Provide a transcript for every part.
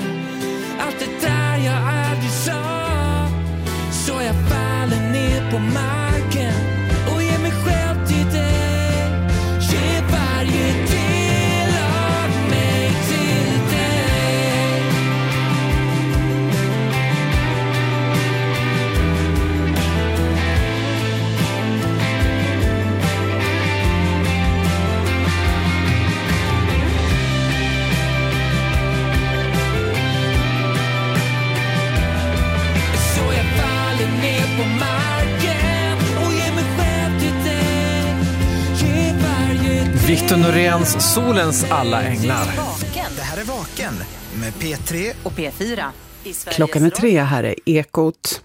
Allt det där jag aldrig sa. Så jag faller ner på marken och ger mig själv till dig. Ge varje del av mig till dig. Så jag faller ner på marken och ger mig själv till dig. Ge varje del. Victor Noréns Solens alla änglar. Det här är Vaken med P3 och P4. Klockan är 3, här är Ekot.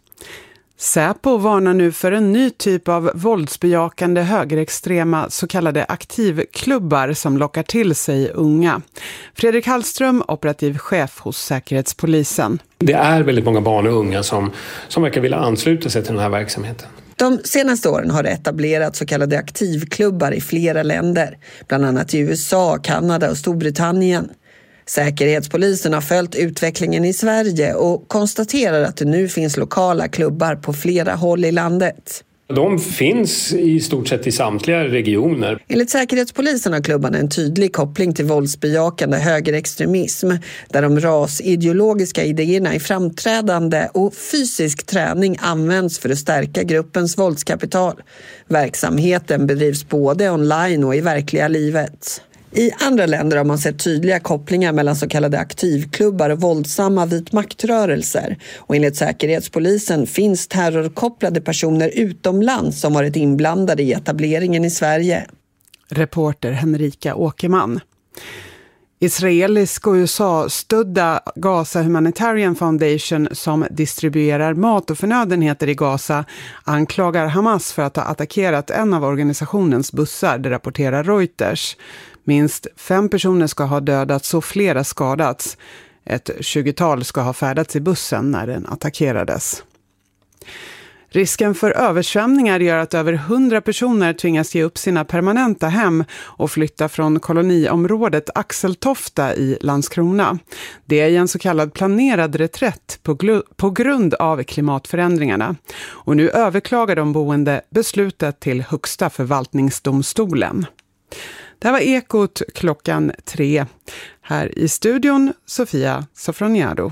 Säpo varnar nu för en ny typ av våldsbejakande högerextrema så kallade aktivklubbar som lockar till sig unga. Fredrik Hallström, operativ chef hos Säkerhetspolisen. Det är väldigt många barn och unga som verkar vilja ansluta sig till den här verksamheten. De senaste åren har det etablerats så kallade aktivklubbar i flera länder, bland annat i USA, Kanada och Storbritannien. Säkerhetspolisen har följt utvecklingen i Sverige och konstaterar att det nu finns lokala klubbar på flera håll i landet. De finns i stort sett i samtliga regioner. Enligt Säkerhetspolisen har klubbarna en tydlig koppling till våldsbejakande högerextremism, där de rasideologiska idéerna är framträdande och fysisk träning används för att stärka gruppens våldskapital. Verksamheten bedrivs både online och i verkliga livet. I andra länder har man sett tydliga kopplingar mellan så kallade aktivklubbar och våldsamma vitmaktrörelser. Och enligt Säkerhetspolisen finns terrorkopplade personer utomlands som varit inblandade i etableringen i Sverige. Reporter Henrika Åkerman. Israelisk och USA-stödda Gaza Humanitarian Foundation som distribuerar mat och förnödenheter i Gaza anklagar Hamas för att ha attackerat en av organisationens bussar, det rapporterar Reuters. Minst 5 personer ska ha dödats och flera skadats. Ett 20-tal ska ha färdats i bussen när den attackerades. Risken för översvämningar gör att över 100 personer tvingas ge upp sina permanenta hem och flytta från koloniområdet Axeltofta i Landskrona. Det är en så kallad planerad reträtt på grund av klimatförändringarna. Och nu överklagar de boende beslutet till Högsta förvaltningsdomstolen. Det här var Ekot klockan 3. Här i studion Sofia Sofroniado.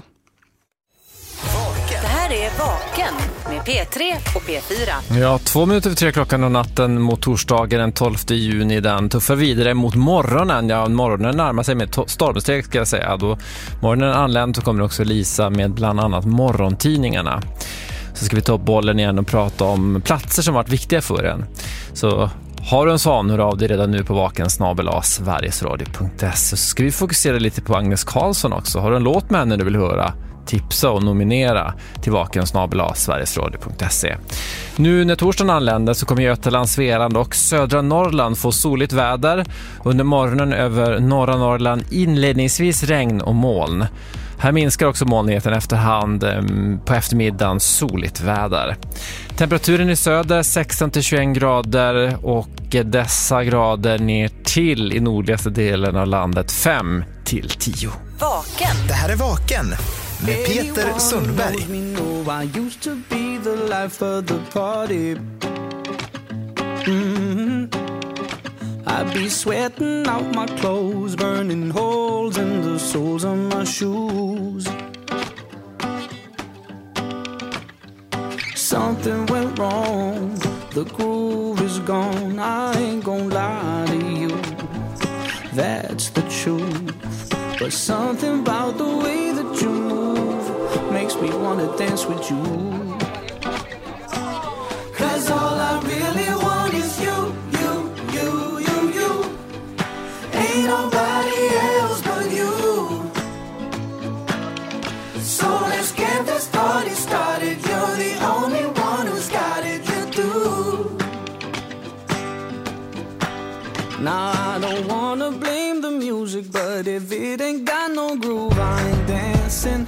Det här är Vaken med P3 och P4. Ja, 2 minuter över 3 klockan och natten mot torsdagen den 12 juni. Den tuffar vidare mot morgonen. Ja, morgonen närmar sig med stormsteg ska jag säga. Då morgonen anländ så kommer också Lisa med bland annat morgontidningarna. Så ska vi ta upp bollen igen och prata om platser som varit viktiga för en. Så har du en sån, hör av dig redan nu på vaken@sverigesradio.se. Så ska vi fokusera lite på Agnes Karlsson också. Har du en låt med henne du vill höra? Tipsa och nominera till vaken@sverigesradio.se. Nu när torsdagen anländer så kommer Götaland, Svealand och södra Norrland få soligt väder. Under morgonen över norra Norrland inledningsvis regn och moln. Här minskar också molnigheten efterhand, på eftermiddagen soligt väder. Temperaturen i söder 16-21 grader och dessa grader ner till i nordligaste delen av landet 5-10. Vaken. Det här är Vaken med Peter Sundberg. I'd be sweating out my clothes, burning holes in the soles of my shoes. Something went wrong, the groove is gone. I ain't gonna lie to you, that's the truth. But something about the way that you move makes me wanna dance with you. 'Cause all I really want is you. Ain't nobody else but you. So let's get this party started. You're the only one who's got it, you do. Now I don't wanna blame the music, but if it ain't got no groove, I ain't dancing.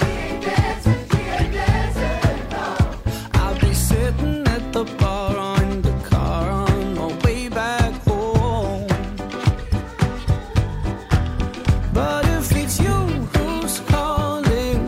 I'll be sitting at the bar or in the car on my way back home. But if it's you who's calling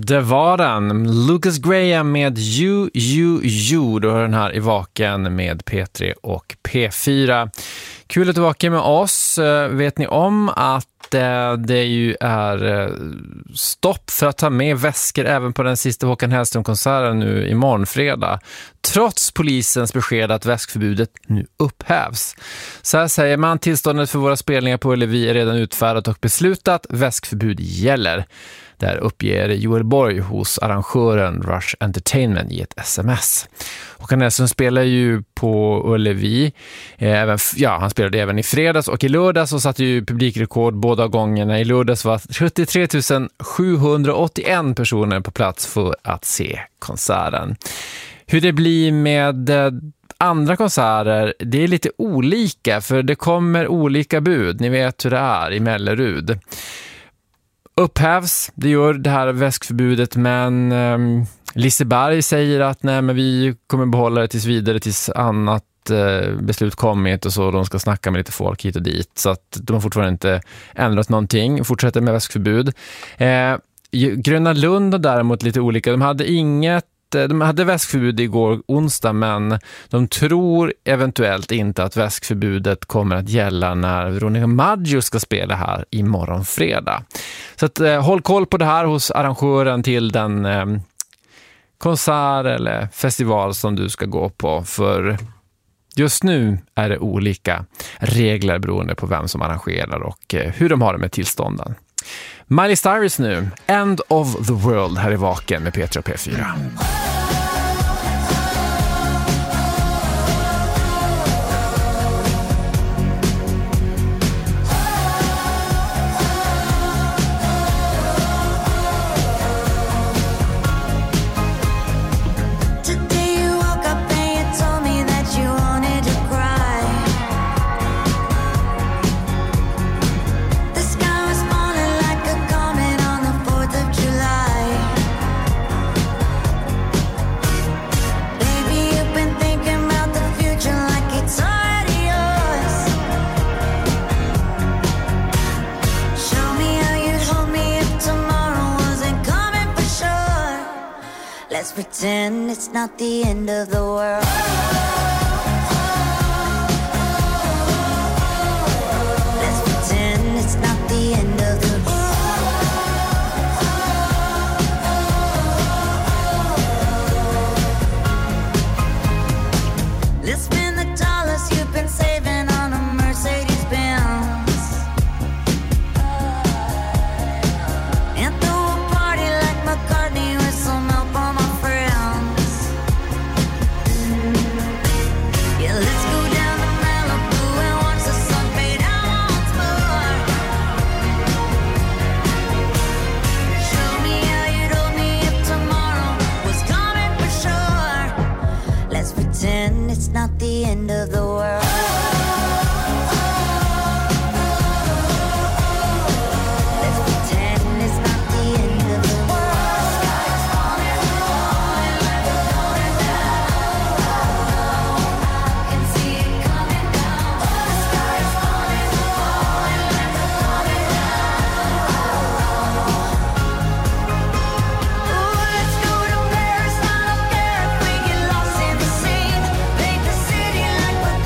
Det var den. Lucas Graham med You. Du har den här i Vaken med P3 och P4. Kul att du är vaken med oss. Vet ni om att det ju är stopp för att ta med väskor även på den sista Håkan Hellström-konserten nu imorgon fredag. Trots polisens besked att väskförbudet nu upphävs. Så här säger man: tillståndet för våra spelningar på Ullevi är redan utfärdat och beslutat. Väskförbud gäller. Där uppger Joel Borg hos arrangören Rush Entertainment i ett sms. Håkan Hellström spelar ju på Ullevi. Han spelade även i fredags och i lördags, och satte ju publikrekord båda gångerna. I lördags var 73 781 personer på plats för att se konserten. Hur det blir med andra konserter, det är lite olika, för det kommer olika bud. Ni vet hur det är i Mellerud. Upphävs, det gör det här väskförbudet, men Liseberg säger att nej, men vi kommer behålla det tills vidare, tills annat beslut kommit och så. De ska snacka med lite folk hit och dit, så att de har fortfarande inte ändrat någonting, fortsätter med väskförbud. Gröna Lund och däremot lite olika. De hade väskförbud igår onsdag, men de tror eventuellt inte att väskförbudet kommer att gälla när Veronica Maggio ska spela här imorgon fredag. Så att, håll koll på det här hos arrangören till den konsert eller festival som du ska gå på, för just nu är det olika regler beroende på vem som arrangerar och hur de har det med tillstånden. Miley Cyrus nu, End of the World, här i Vaken med P3 och P4. Pretend it's not the end of the world. Let's pretend it's not the end of the world. Let's spend the dollars you've been saving on a Mercedes Benz and throw a party like McCartney with some help on my it's not the end of the world. Let's pretend it's not the end of the world. Sky's falling, falling like it's going down. I can see it coming down. The sky's falling, falling like it's coming down. Ooh, let's go to Paris, I don't care if we get lost in the sea. Make the city like we're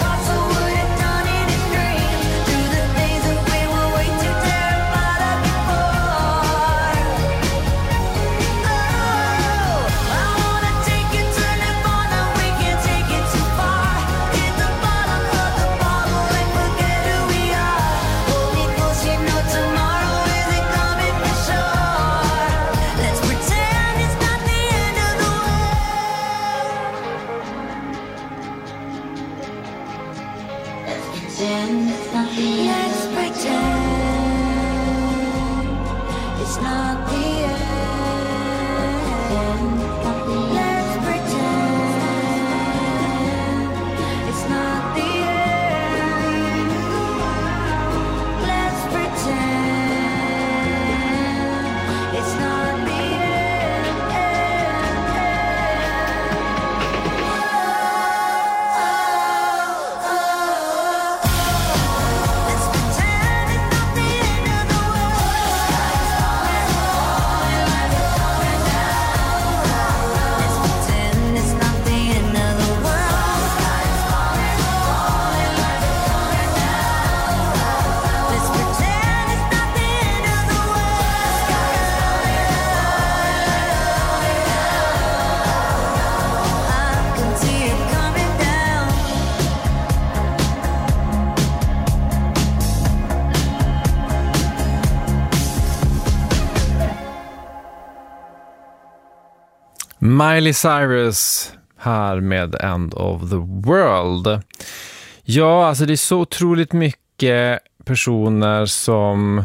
Miley Cyrus här med End of the World. Ja, alltså det är så otroligt mycket personer som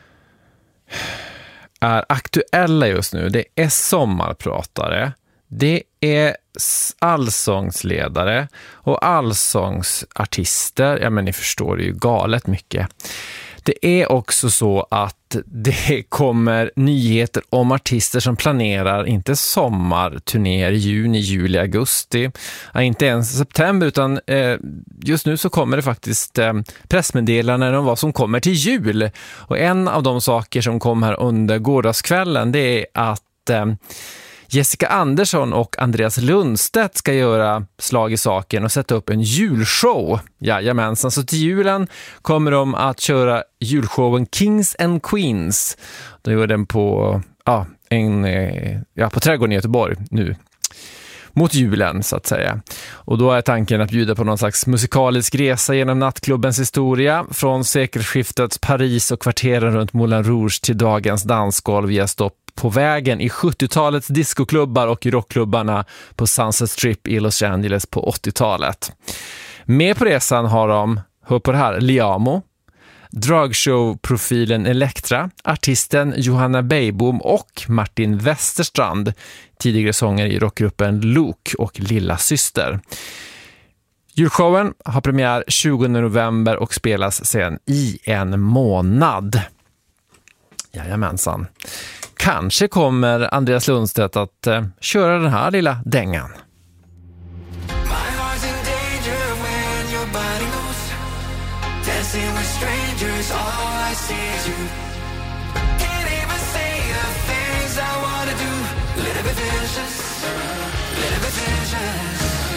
är aktuella just nu. Det är sommarpratare, det är allsångsledare och allsångsartister. Ja, men ni förstår, det är ju galet mycket. Det är också så att det kommer nyheter om artister som planerar inte sommarturnéer i juni, juli, augusti, inte ens september, utan just nu så kommer det faktiskt pressmeddelanden om vad som kommer till jul. Och en av de saker som kom här under gårdagskvällen, det är att Jessica Andersson och Andreas Lundstedt ska göra slag i saken och sätta upp en julshow. Jajamensan, så till julen kommer de att köra julshowen Kings and Queens. De gör den på Trädgården i Göteborg nu. Mot julen så att säga. Och då är tanken att bjuda på någon slags musikalisk resa genom nattklubbens historia. Från sekelskiftets Paris och kvarteren runt Moulin Rouge till dagens dansgolv via stopp på vägen i 70-talets discoklubbar och rockklubbarna på Sunset Strip i Los Angeles på 80-talet. Med på resan har de, hör på det här, Liamo, dragshow-profilen Elektra, artisten Johanna Beijbom och Martin Westerstrand, tidigare sångare i rockgruppen Luke och Lilla Syster. Julshowen har premiär 20 november och spelas sen i en månad. Jajamensan. Kanske kommer Andreas Lundstedt att köra den här lilla dängan. My heart's in danger when your body moves. Dancing with strangers, all I see is you. Can't even say the things I wanna do. Little bit vicious, little bit vicious.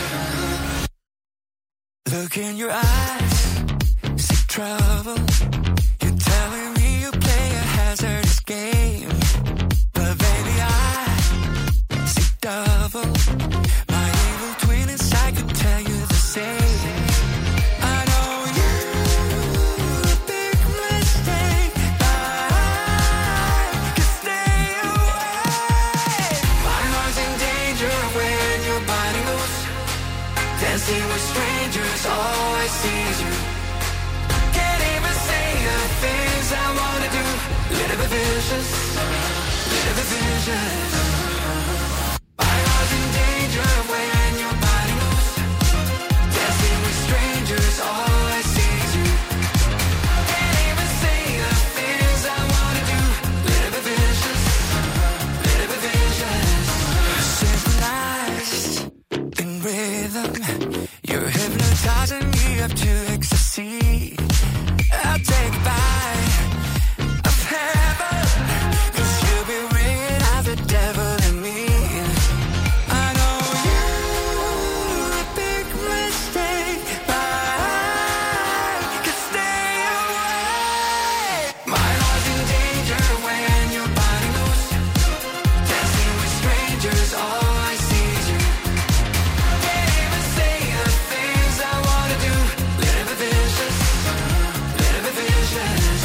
Look in your eyes, see trouble. You're telling me you play a hazardous game. But baby, I see double. My evil twin inside could tell you the same. I know you're a big mistake, but I can stay away. My heart's in danger when your body moves. Dancing with strangers, all I see is you. Can't even say the things I wanna do. Little bit vicious, little bit vicious. My heart's in danger when your body moves. Dancing with strangers, all I see is you. Can't even say the things I wanna do. Little bit vicious, little bit vicious. Synchronized in rhythm, you're hypnotizing me up to ecstasy. I'll take a bite of heaven, 'cause you'll be ringing out the devil in me. I know you're a big mistake, but I can stay away. My heart's in danger when your body moves. Dancing with strangers, all I see is you. Can't even say the things I wanna do. Little bit vicious, little bit vicious.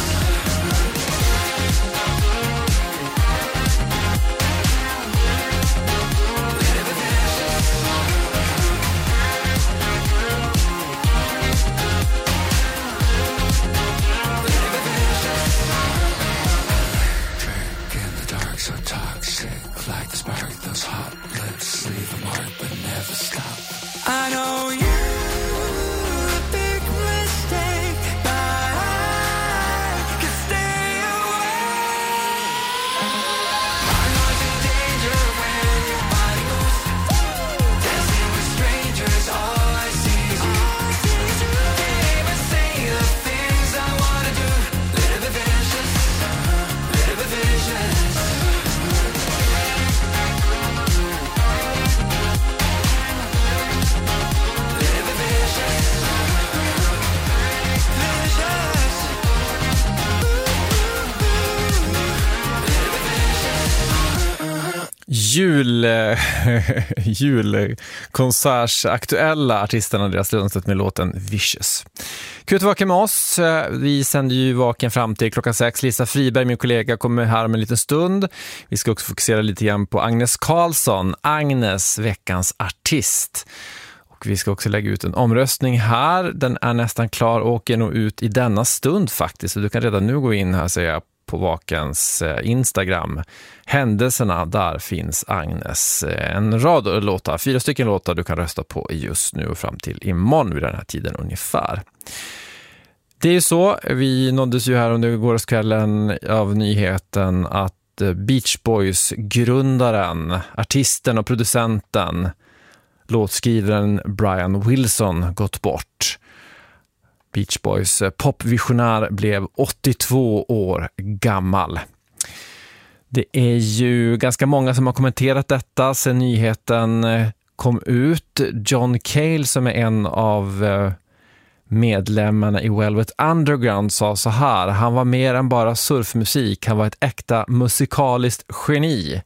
Little bit vicious. Little bit vicious. Drink in the dark, so toxic, like the spark. Those hot lips leave a mark but never stop. I know you're a big mistake, but I can stay away. My heart's in danger when your body moves. Dancing with strangers, all I see is you. Can't even say the things I wanna do. Little bit vicious, little bit vicious. julkonsertsaktuella artisterna Andreas Lundstedt med låten Vicious. Kul att vara med oss. Vi sänder ju Vaken fram till klockan 6. Lisa Friberg, min kollega, kommer här om en liten stund. Vi ska också fokusera lite grann på Agnes Karlsson, Agnes, veckans artist. Och vi ska också lägga ut en omröstning här. Den är nästan klar och åker nog ut i denna stund faktiskt. Så du kan redan nu gå in här, säger jag, på Vakens Instagram. Händelserna, där finns Agnes. En rad låtar, 4 stycken låtar du kan rösta på just nu och fram till imorgon vid den här tiden ungefär. Det är ju så, vi nåddes ju här under gårdagskvällen av nyheten att Beach Boys-grundaren, artisten och producenten, låtskrivaren Brian Wilson gått bort. Beach Boys popvisionär blev 82 år gammal. Det är ju ganska många som har kommenterat detta sedan nyheten kom ut. John Cale, som är en av medlemmarna i Velvet Underground, sa så här: han var mer än bara surfmusik, han var ett äkta musikaliskt geni.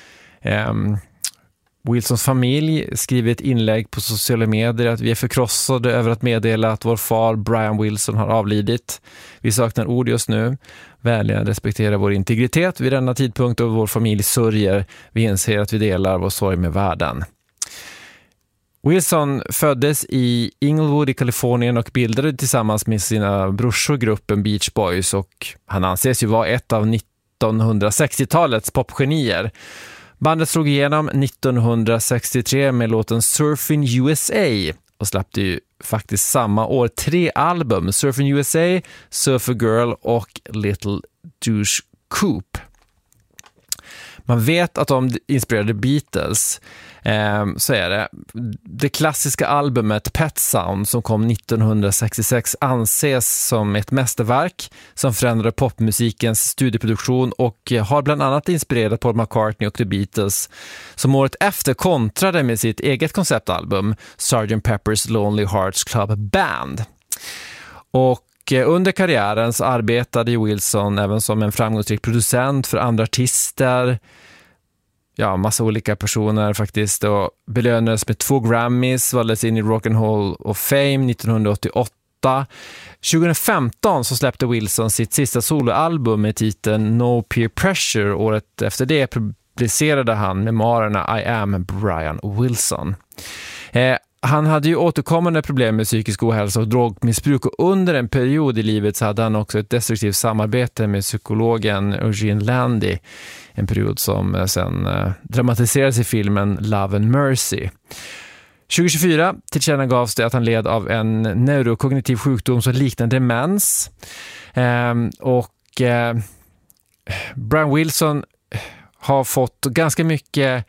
Wilsons familj skriver ett inlägg på sociala medier att vi är förkrossade över att meddela att vår far Brian Wilson har avlidit. Vi saknar ord just nu. Vänligen respektera vår integritet vid denna tidpunkt och vår familj sörjer. Vi inser att vi delar vår sorg med världen. Wilson föddes i Inglewood i Kalifornien och bildade tillsammans med sina brorsor gruppen Beach Boys, och han anses ju vara ett av 1960-talets popgenier. Bandet slog igenom 1963 med låten Surfing USA och släppte ju faktiskt samma år 3 album: Surfing USA, Surfer Girl och Little Douche Coupe. Man vet att de inspirerade Beatles, så är det klassiska albumet Pet Sound som kom 1966 anses som ett mästerverk som förändrade popmusikens studieproduktion och har bland annat inspirerat Paul McCartney och The Beatles, som året efter kontrade med sitt eget konceptalbum Sgt. Pepper's Lonely Hearts Club Band. Och under karriären så arbetade Wilson även som en framgångsrik producent för andra artister, massa olika personer faktiskt, och belönades med 2 Grammys, valdes in i Rock and Hall of Fame 1988. 2015 så släppte Wilson sitt sista soloalbum med titeln No Peer Pressure. Året efter det publicerade han memoarerna I Am Brian Wilson. Han hade ju återkommande problem med psykisk ohälsa och drogmissbruk, och under en period i livet så hade han också ett destruktivt samarbete med psykologen Eugene Landy, en period som sen dramatiserades i filmen Love and Mercy. 2024 tillkännagavs det att han led av en neurokognitiv sjukdom som liknar demens. Brian Wilson har fått ganska mycket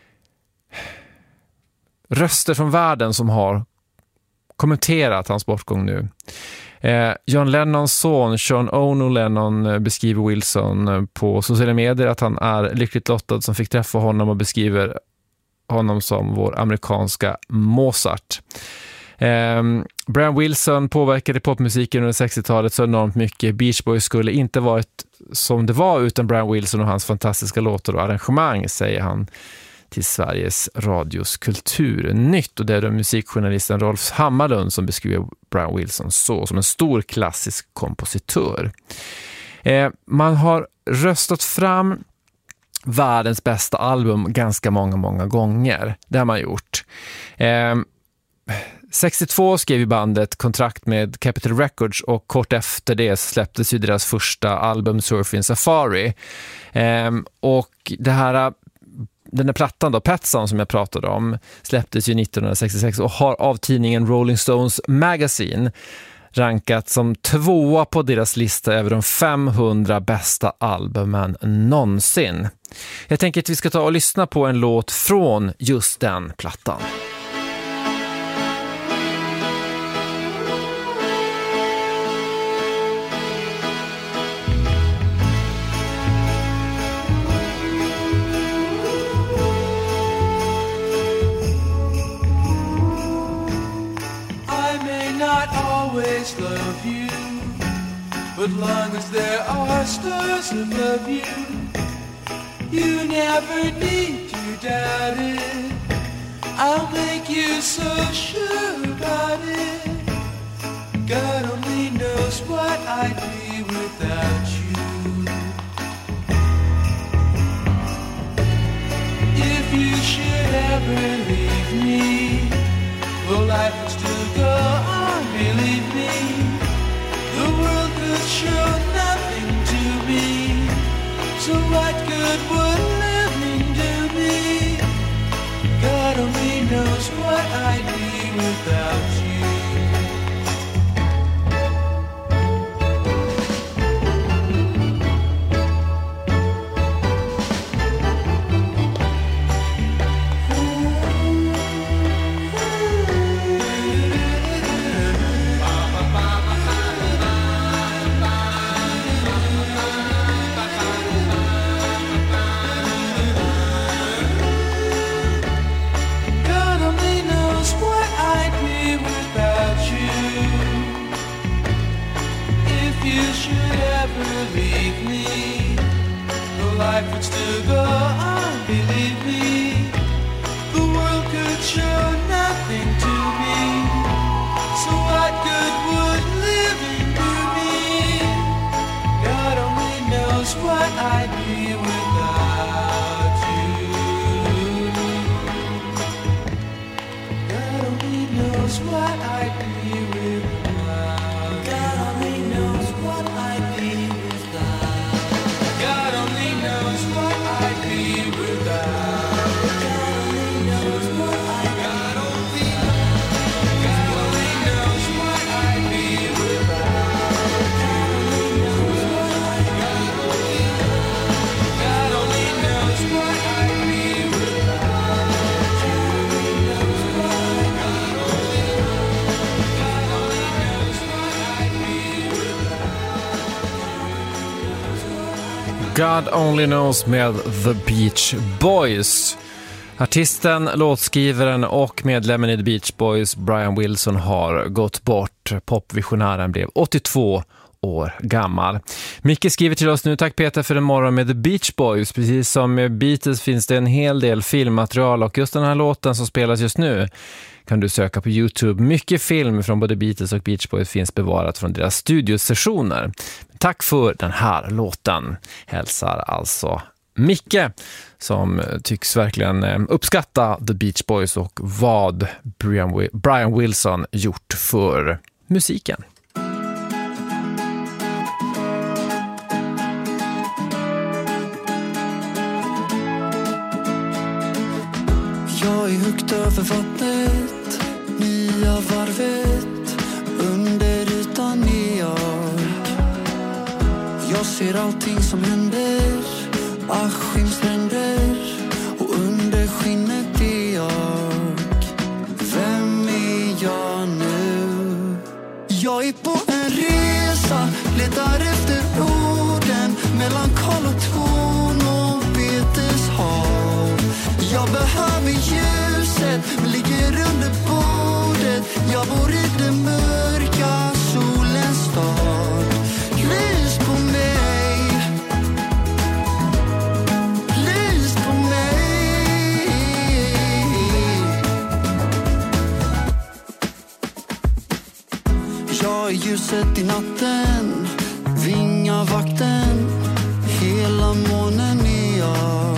röster från världen som har kommenterat hans bortgång nu. John Lennons son Sean Ono Lennon beskriver Wilson på sociala medier att han är lyckligt lottad som fick träffa honom, och beskriver honom som vår amerikanska Mozart. Brian Wilson påverkade popmusiken under 60-talet så enormt mycket. Beach Boys skulle inte varit som det var utan Brian Wilson och hans fantastiska låtar och arrangemang, säger han till Sveriges Radios Kulturnytt. Och det är då musikjournalisten Rolf Hammarlund som beskriver Brian Wilson som en stor klassisk kompositör. Man har röstat fram världens bästa album ganska många gånger. Det har man gjort. 62 skrev bandet kontrakt med Capitol Records, och kort efter det släpptes ju deras första album Surfing Safari. Och den här plattan då, Pet Sound, som jag pratade om, släpptes ju 1966 och har av tidningen Rolling Stones Magazine rankat som 2 på deras lista över de 500 bästa albumen någonsin. Jag tänker att vi ska ta och lyssna på en låt från just den plattan. Love you, but long as there are stars above you, you never need to doubt it. I'll make you so sure about it. God only knows what I'd be without you. If you should ever leave me, well, life would still go on, believe me. The world could show nothing to me. So what good would living do me? God only knows what I'd be without you. Life would still go on, believe me. The world could show nothing to me. So what good would living do me? God only knows what I'd be without you. God only knows what I'd be without. God only knows what I'd be without. God only knows what I'd be without. God only knows what I'd be. God only knows what I'd be without. God only knows what I'd be without. God Only Knows med The Beach Boys. Artisten, låtskrivaren och medlemmen i The Beach Boys, Brian Wilson, har gått bort. Popvisionären blev 82 år gammal. Micke skriver till oss nu: tack Peter för en morgon med The Beach Boys. Precis som med Beatles finns det en hel del filmmaterial, och just den här låten som spelas just nu kan du söka på YouTube. Mycket film från både Beatles och Beach Boys finns bevarat från deras studiosessioner. Tack för den här låten, hälsar alltså Micke, som tycks verkligen uppskatta The Beach Boys och vad Brian Wilson gjort för musiken. Jag är högt över vattnet, nya varvet, under ytan är jag. Jag ser allting som händer, Askimstränder, och under skinnet är jag. Vem är jag nu? Jag är på en resa, letar efter orden mellan Karl och Torn och Beteshav. Jag behöver ljuset, men ligger under bordet. Jag bor i den mörka solens stad. Lys på mig, lys på mig. Jag är ljuset i natten, vingavakten, hela månen är jag.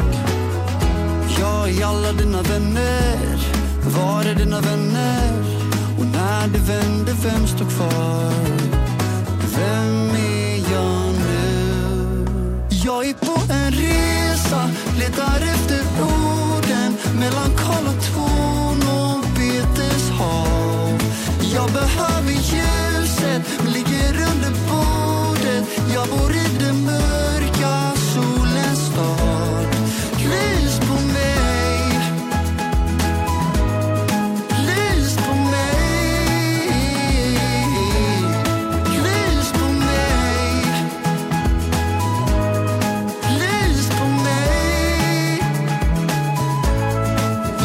Jag är alla dina vänner, var är dina vänner? Och när det vänder, vem står kvar? Vem är jag nu? Jag är på en resa, letar efter orden mellan Karl och Torn och Beteshav. Jag behöver ljuset, men ligger under bordet. Jag bor i den mörka solens stad. Lys på mig, lys på mig, lys på mig, lys på mig,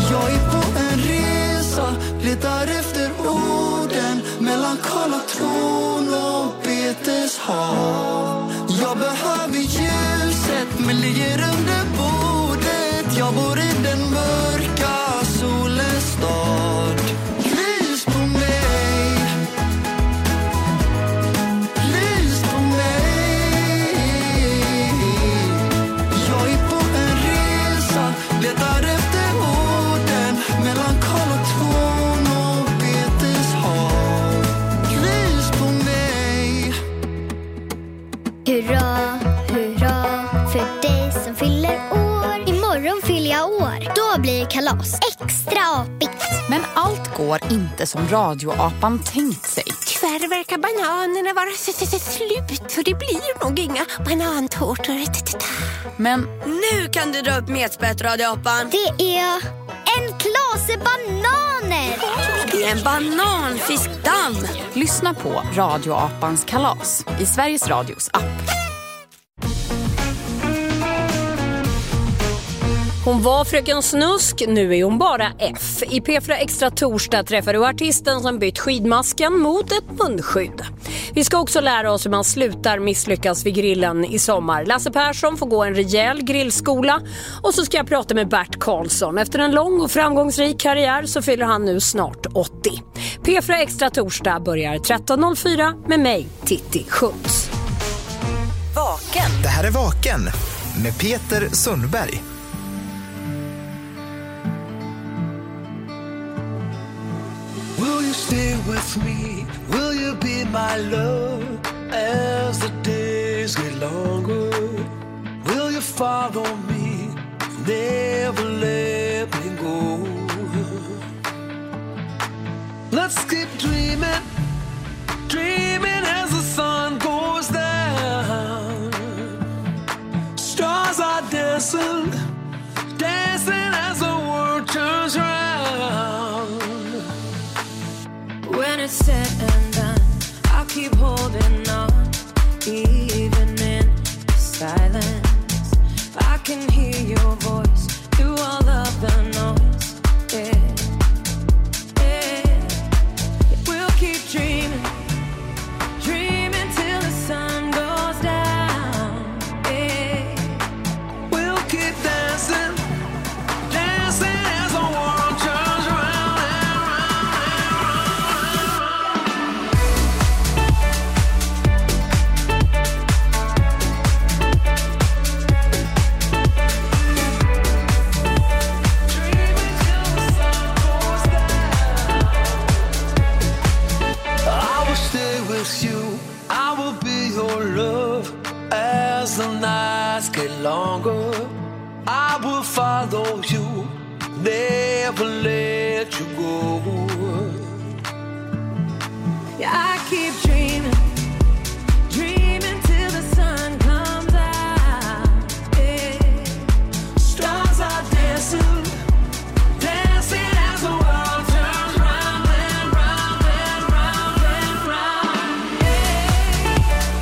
kalas. Extra apigt. Men allt går inte som radioapan tänkt sig. Tyvärr verkar bananerna vara slut. För det blir nog inga banantårtor. Men nu kan du dra upp metspett, radioapan. Det är en klase bananer. Det är en bananfiskdamm. lyssna på radioapans kalas i Sveriges Radios app. Hon var fröken Snusk, nu är hon bara F. I P4 Extra torsdag träffar du artisten som bytt skidmasken mot ett munskydd. Vi ska också lära oss hur man slutar misslyckas vid grillen i sommar. Lasse Persson får gå en rejäl grillskola. Och så ska jag prata med Bert Karlsson. Efter en lång och framgångsrik karriär så fyller han nu snart 80. P4 Extra torsdag börjar 13.04 med mig, Titti Schultz. Vaken. Det här är Vaken med Peter Sundberg. Will you stay with me? Will you be my love as the days get longer? Will you follow me? Never let me go. Let's keep dreaming, dreaming as the sun goes down. Stars are dancing, dancing as the world turns round. When it's said and done, I'll keep holding on, even in silence. I can hear your voice through all of the noise. Yeah, yeah. We'll keep dreaming, dreaming till the sun goes down. Yeah. We'll keep dancing, dancing as the world turns round and round dreaming till the sun goes down. I will stay with you, I will be your love as the nights get longer. I will follow you, never let you go. Yeah, I keep dreaming, dreaming till the sun comes out. Yeah. Stars are dancing, dancing as the world turns round and round and round and round. Yeah.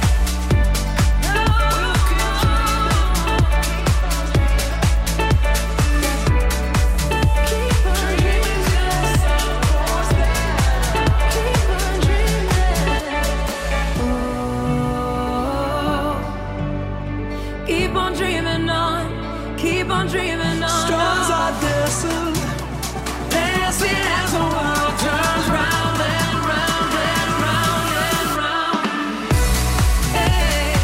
We'll keep dreaming, keep on dreaming till the sun goes down. Keep on dreaming. Oh, keep on dreaming on, keep on dreaming on. Stars are dancing, dancing as the world turns round and round and round and round. Hey.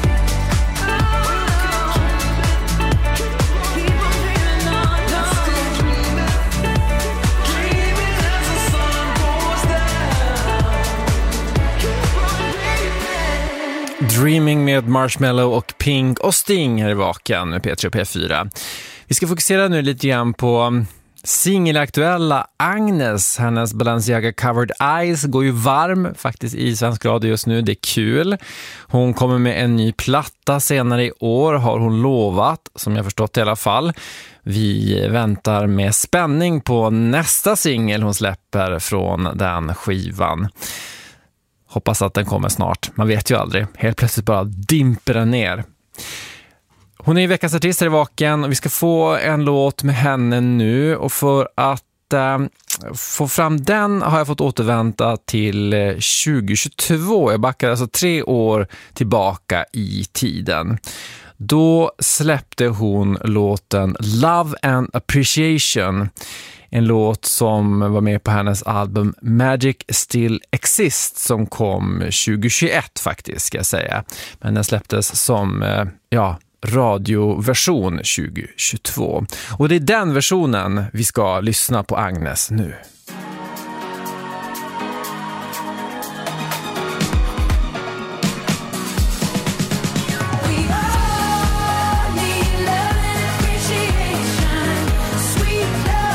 Oh, keep on dreaming on, dreaming, dreaming as the sun goes down. Keep on dreaming. Dreaming med Marshmello och Pink och Sting här i Vaken med P3 och P4. Vi ska fokusera nu lite grann på singelaktuella Agnes. Hennes Balenciaga Covered Eyes går ju varm faktiskt i svensk radio just nu. Det är kul. Hon kommer med en ny platta senare i år har hon lovat, som jag förstått i alla fall. Vi väntar med spänning på nästa singel hon släpper från den skivan. Hoppas att den kommer snart. Man vet ju aldrig. Helt plötsligt bara dimper den ner. Hon är i veckans artist här i Vaken och vi ska få en låt med henne nu. Och för att få fram den har jag fått återvänta till 2022. Jag backar alltså 3 år tillbaka i tiden. Då släppte hon låten Love and Appreciation. En låt som var med på hennes album Magic Still Exists som kom 2021 faktiskt ska jag säga. Men den släpptes som radioversion 2022. Och det är den versionen vi ska lyssna på Agnes nu. We all need love and appreciation, sweet love.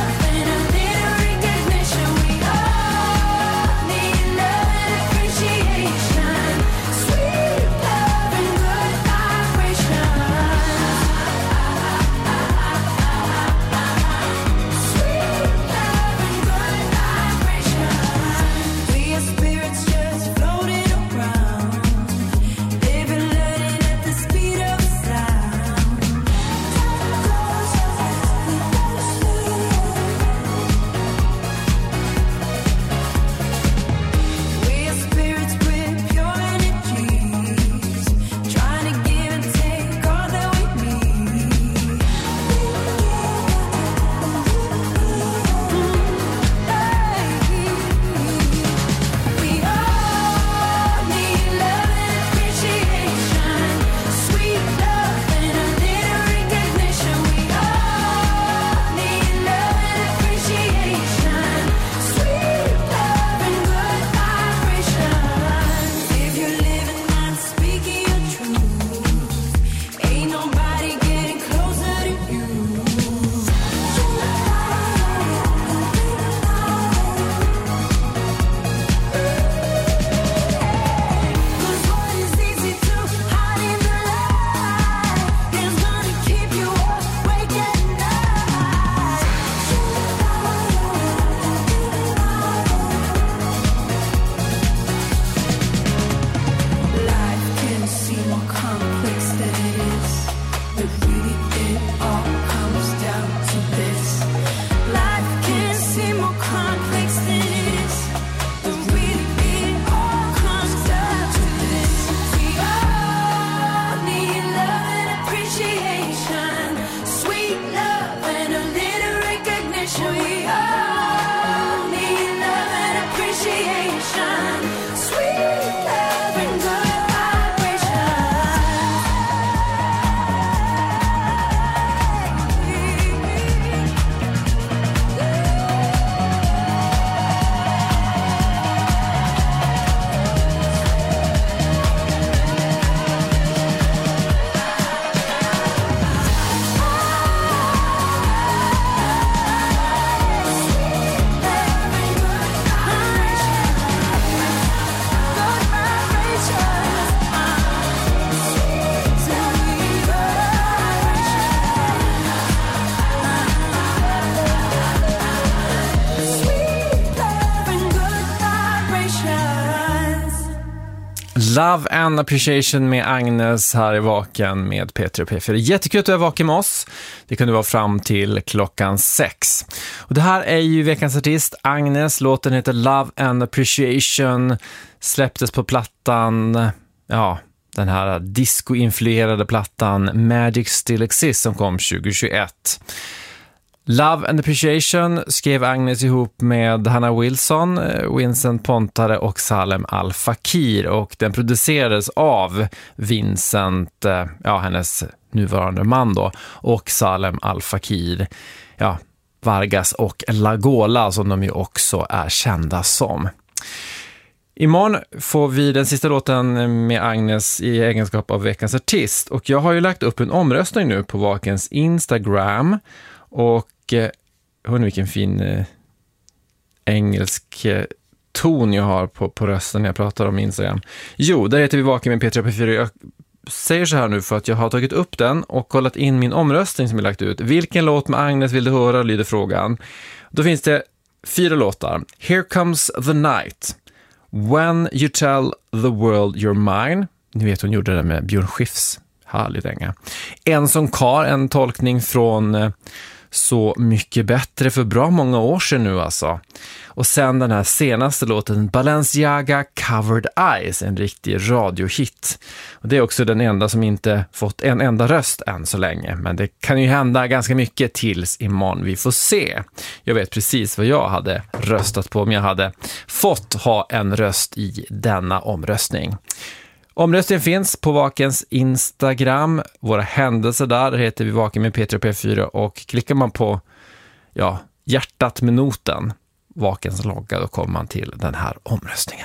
Love and Appreciation med Agnes här i Vaken med P3 och P4. Jättekul att du är vaken med oss. Det kan du vara fram till klockan 6. Och det här är ju veckans artist, Agnes. Låten heter Love and Appreciation. Släpptes på plattan, den här disco-influerade plattan Magic Still Exists som kom 2021. Love and Appreciation skrev Agnes ihop med Hannah Wilson, Vincent Pontare och Salem Al Fakir, och den producerades av Vincent, hennes nuvarande man då, och Salem Al Fakir, Vargas och Lagola som de ju också är kända som. Imorgon får vi den sista låten med Agnes i egenskap av veckans artist, och jag har ju lagt upp en omröstning nu på Vakens Instagram. Och hörni, vilken fin engelsk ton jag har på rösten när jag pratar om Instagram. Jo, där heter vi Vaken med P3 och P4. Jag säger så här nu för att jag har tagit upp den och kollat in min omröstning som jag lagt ut. Vilken låt med Agnes vill du höra, lyder frågan. Då finns det 4 låtar. Here Comes the Night, When You Tell the World You're Mine. Ni vet, hon gjorde det med Björn Skifs. Härligt länge. En som kar, en tolkning från Så mycket bättre för bra många år sedan nu alltså. Och sen den här senaste låten Balenciaga Covered Eyes, en riktig radiohit. Och det är också den enda som inte fått en enda röst än så länge. Men det kan ju hända ganska mycket tills imorgon. Vi får se. Jag vet precis vad jag hade röstat på om jag hade fått ha en röst i denna omröstning. Omröstningen finns på Vakens Instagram. Våra händelser där heter vi Vaken med P3 och P4, och klickar man på hjärtat med noten, Vakens logga, då kommer man till den här omröstningen.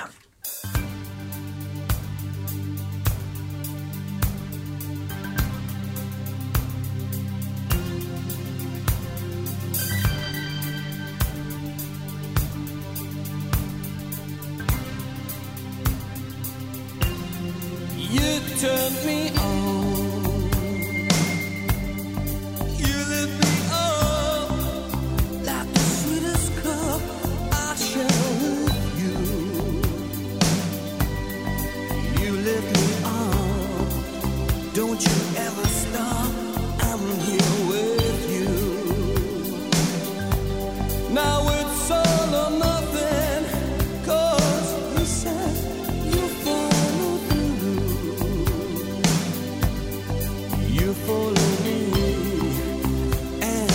You turned me on. You lit me up like the sweetest cup I share with you. You lit me up. Don't you ever stop. I'm here with you. Now it's all or nothing, 'cause you said you follow through. You follow me, and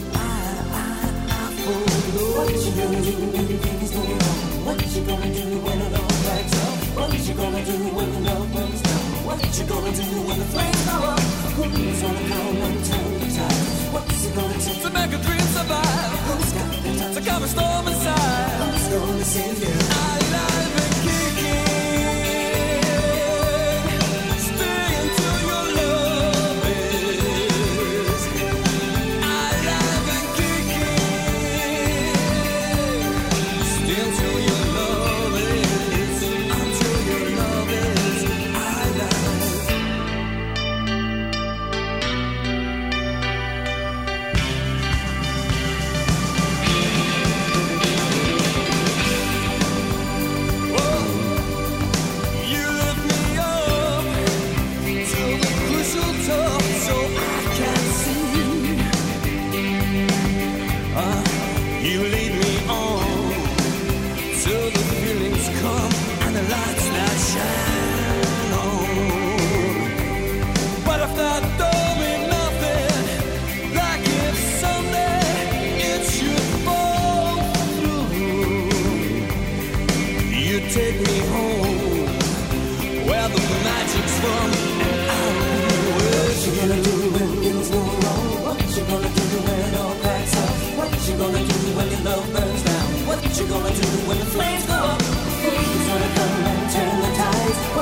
I follow. What you gonna do when everything's going wrong? What you gonna do when it all backs up? What you gonna do when the love burns down? What you gonna do when the flames go up? Who's gonna come and turn the tide? What's it gonna take to make a dream survive? Who's got the time to calm a storm inside? Who's gonna save you? Alive and kicking. Stay until your love is alive and kicking. Stay until your love is, until your love is alive. You lift me up to the crucial top so I can see. You lead me on till the feelings come and the lights that shine on. But if that don't mean nothing, like if someday it should fall through, you take me home where the magic's from, and I'll be with you. What you gonna do when things go wrong? What you gonna do when it all cracks up? What you gonna do when your love burns down? What you gonna do when the flames go up? Who's gonna come and turn the tides?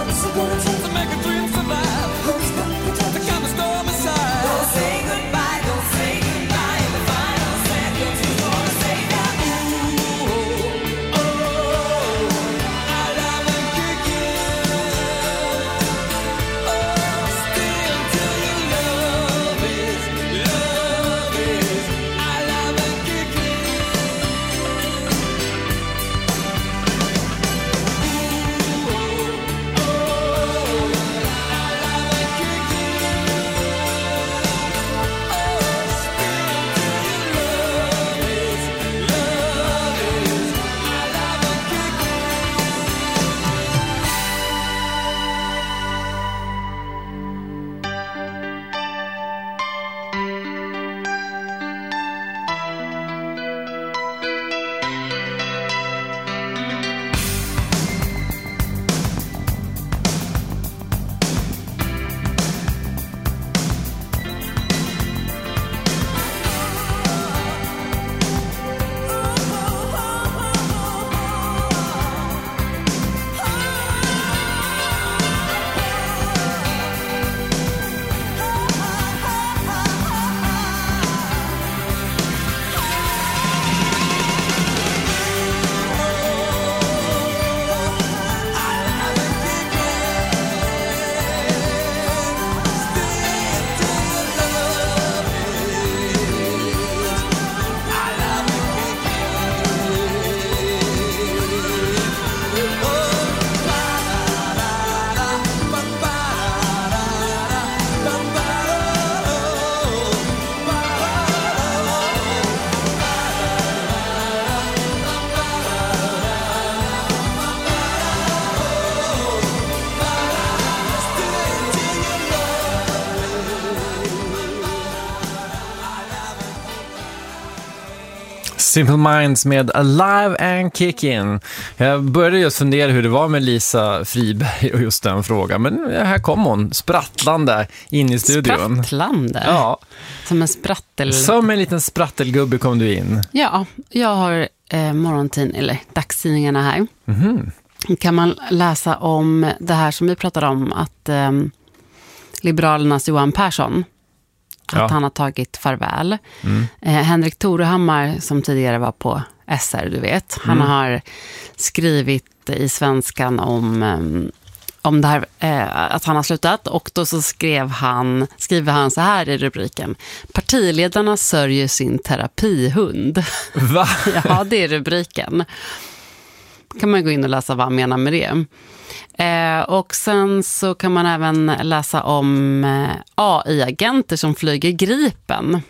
Simple Minds med Alive and Kickin'. Jag började just fundera hur det var med Lisa Friberg och just den frågan. Men här kom hon, sprattlande in i studion. Sprattlande? Ja. Som en sprattel... Som en liten sprattelgubbe kom du in. Ja, jag har dagstidningarna här. Kan man läsa om det här som vi pratade om, att Liberalernas Johan Persson, att han har tagit farväl. Henrik Torehammar, som tidigare var på SR, du vet, han har skrivit i Svenskan om det här, att han har slutat, och då så skriver han så här i rubriken: partiledarna sörjer sin terapihund. Va? Ja, det är rubriken. Kan man gå in och läsa vad han menar med det. Och sen så kan man även läsa om AI-agenter som flyger Gripen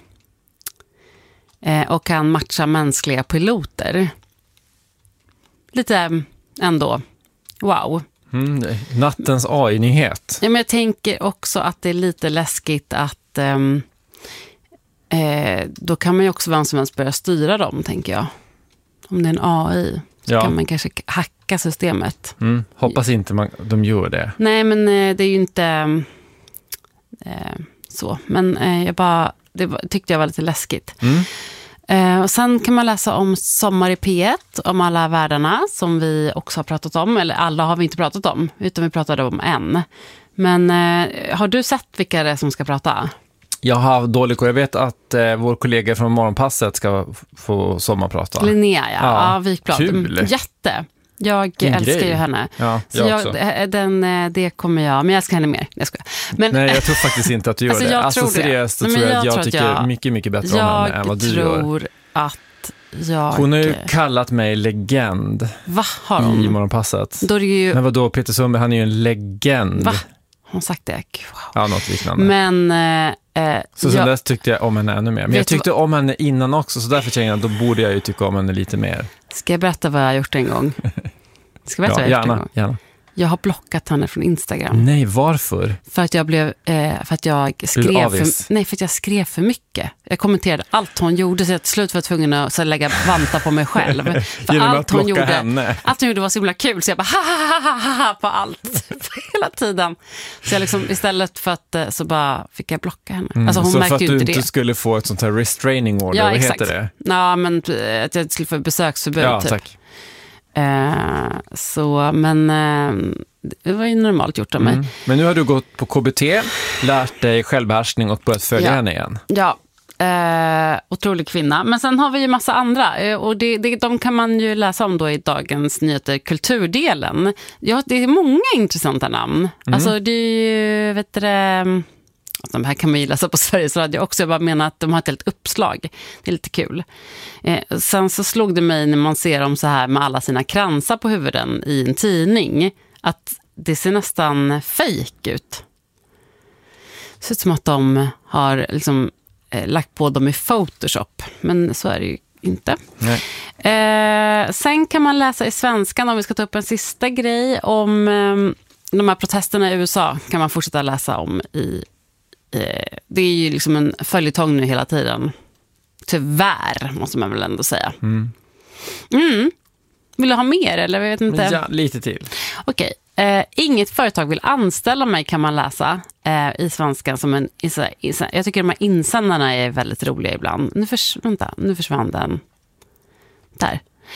och kan matcha mänskliga piloter. Lite ändå, wow. Nattens AI-nyhet. Ja, men jag tänker också att det är lite läskigt att då kan man ju också vem som helst börja styra dem, tänker jag. Om det är en AI så kan man kanske hacka systemet. Hoppas inte de gör det. Nej, men det är ju inte så. Men tyckte jag var lite läskigt. Och sen kan man läsa om Sommar i P1, om alla världarna som vi också har pratat om. Eller alla har vi inte pratat om, utan vi pratade om en. Men har du sett vilka det är som ska prata? Jag har dålig koll. Jag vet att vår kollega från Morgonpasset ska få sommarprata. Linnea, ja. Vikblad. Kul. Jätte. Jag älskar ju henne. Ja, så det kommer jag... Men jag älskar henne mer. Men, nej, jag tror faktiskt inte att du gör det. Alltså seriöst så tror jag att jag tycker mycket, mycket bättre om henne än vad du gör. Jag tror att jag... Hon har ju kallat mig legend. Va, har hon? I Morgonpasset. Då är det ju... Men vadå, Peter Sundberg, han är ju en legend. Va? Hon sagt det? Wow. Ja, något liknande. Men... så sen dess tyckte jag om henne ännu mer. Men jag tyckte om henne innan också, så därför känner jag att då borde jag ju tycka om henne lite mer. Ska jag berätta vad jag har gjort en gång? Ska jag berätta vad jag har gjort en gång? Gärna. Jag har blockat henne från Instagram. Nej, varför? För att jag skrev för mycket. Jag kommenterade allt hon gjorde, så jag till slut var tvungen att lägga vantar på mig själv. För genom allt att blocka hon henne. Allt hon gjorde var så himla kul, så jag bara ha på allt hela tiden. Så jag liksom, istället för att så bara fick jag blocka henne. Alltså hon så märkte för att ju du inte inte skulle få ett sånt här restraining order, vad heter det? Ja, men att jag skulle få besöksförbud. Ja, typ. tack. Men det var ju normalt gjort av mig. Men nu har du gått på KBT, lärt dig självbehärskning och börjat följa henne igen. Ja, otrolig kvinna. Men sen har vi ju massa andra, och de kan man ju läsa om då i Dagens Nyheter kulturdelen. Ja, det är många intressanta namn. Alltså det är ju, de här kan man ju läsa på Sveriges Radio också. Jag bara menar att de har ett helt uppslag. Det är lite kul. Sen så slog det mig när man ser dem så här med alla sina kransar på huvuden i en tidning, att det ser nästan fake ut. Det ser ut som att de har liksom lagt på dem i Photoshop. Men så är det ju inte. Sen kan man läsa i Svenskan, om vi ska ta upp en sista grej, om de här protesterna i USA kan man fortsätta läsa om i det är ju liksom en följetong nu hela tiden. Tyvärr, måste man väl ändå säga. Vill du ha mer, eller? Jag vet inte. Ja, lite till. Okej. Inget företag vill anställa mig, kan man läsa i Svenskan som en... Jag tycker de här insändarna är väldigt roliga ibland. Nu försvann den. Där.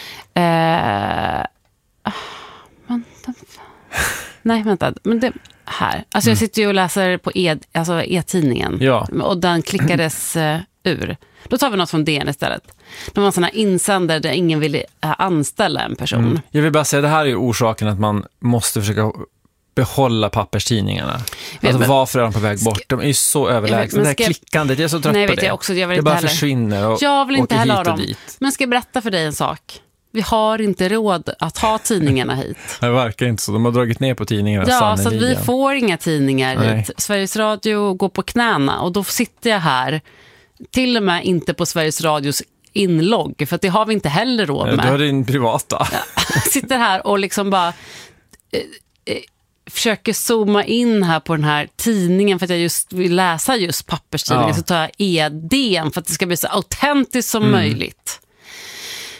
Nej, vänta. Men det... Här. Alltså jag sitter ju och läser på e-tidningen. Ja. Och den klickades ur. Då tar vi något från DN istället. De var sådana insändare där ingen vill anställa en person. Jag vill bara säga, det här är ju orsaken att man måste försöka behålla papperstidningarna. Varför är de på väg bort? De är ju så överlägsna. Det här klickandet, jag är så trött på det. Jag också, jag vill det inte bara heller. Försvinner och jag vill inte heller ha dem. Dit. Men ska jag berätta för dig en sak? Vi har inte råd att ha tidningarna hit. Det verkar inte så. De har dragit ner på tidningarna. Ja, så att vi får inga tidningar hit. Sveriges Radio går på knäna, och då sitter jag här, till och med inte på Sveriges Radios inlogg, för att det har vi inte heller råd med. Du har din privata. Sitter här och liksom bara försöker zooma in här på den här tidningen, för att jag just vill läsa just papperstidningen. Så tar jag ED:n för att det ska bli så autentiskt som möjligt.